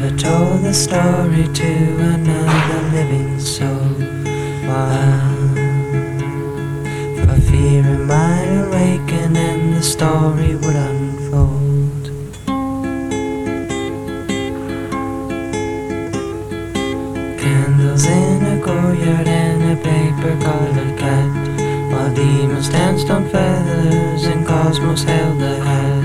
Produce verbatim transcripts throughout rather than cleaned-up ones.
I told the story to another living soul. While for fear it might awaken and the story would unfold. Candles in a courtyard and a paper-colored cat, while demons danced on feathers and Cosmos held the hat.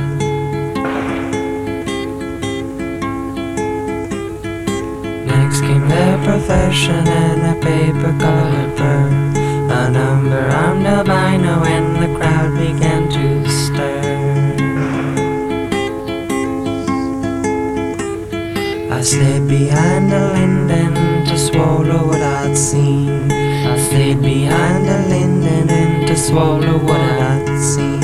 Next came their profession and a paper-colored bird, a number-armed albino, and the crowd began to stir. I slid behind a linden to swallow what I'd seen. I slid behind a linden and to swallow what I'd seen.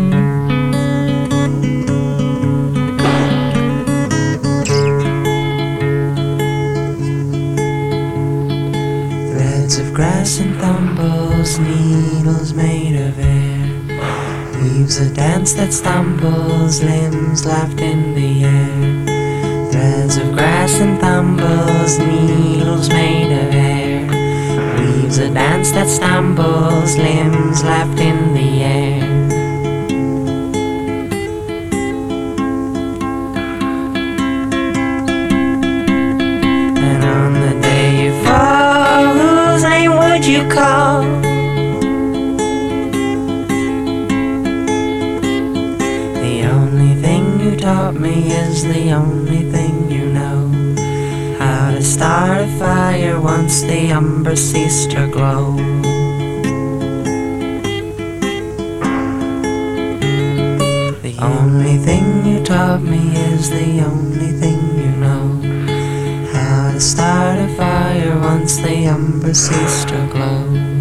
Threads of grass and thumbles, needles made of air, weaves a dance that stumbles, limbs laughed in the air. Threads of grass and thumbles, needles made of air, weaves a dance that stumbles, limbs laughed in the air. And on the day you fall, whose name would you call? The only thing you taught me is the only thing you know, how to start a fire once the umber ceased to glow. The only thing you taught me is the only thing you know, how to start a fire once the umber ceased to glow.